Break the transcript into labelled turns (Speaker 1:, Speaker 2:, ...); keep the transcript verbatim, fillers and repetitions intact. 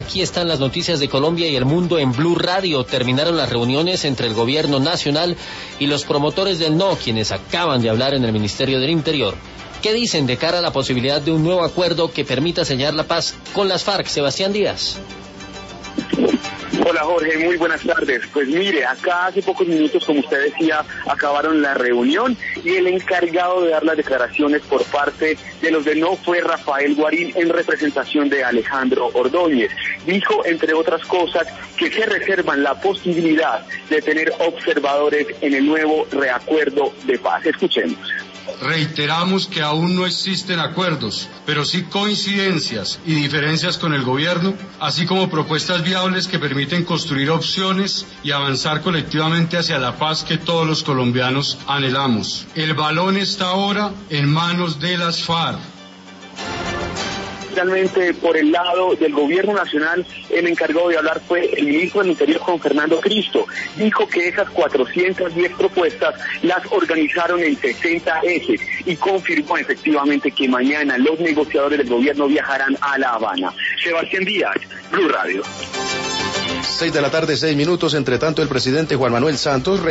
Speaker 1: Aquí están las noticias de Colombia y el mundo en Blue Radio. Terminaron las reuniones entre el gobierno nacional y los promotores del no, quienes acaban de hablar en el Ministerio del Interior. ¿Qué dicen de cara a la posibilidad de un nuevo acuerdo que permita sellar la paz con las FARC? Sebastián Díaz.
Speaker 2: Hola Jorge, muy buenas tardes. Pues mire, acá hace pocos minutos, como usted decía, acabaron la reunión y el encargado de dar las declaraciones por parte de los de no fue Rafael Guarín en representación de Alejandro Ordóñez. Dijo, entre otras cosas, que se reservan la posibilidad de tener observadores en el nuevo reacuerdo de paz. Escuchemos.
Speaker 3: Reiteramos que aún no existen acuerdos, pero sí coincidencias y diferencias con el gobierno, así como propuestas viables que permiten construir opciones y avanzar colectivamente hacia la paz que todos los colombianos anhelamos. El balón está ahora en manos de las FARC.
Speaker 2: Finalmente, por el lado del gobierno nacional, el encargado de hablar fue el ministro del Interior, Juan Fernando Cristo. Dijo que esas cuatrocientas diez propuestas las organizaron en sesenta ejes y confirmó efectivamente que mañana los negociadores del gobierno viajarán a La Habana. Sebastián Díaz, Blue Radio.
Speaker 4: Seis de la tarde, seis minutos. Entre tanto, el presidente Juan Manuel Santos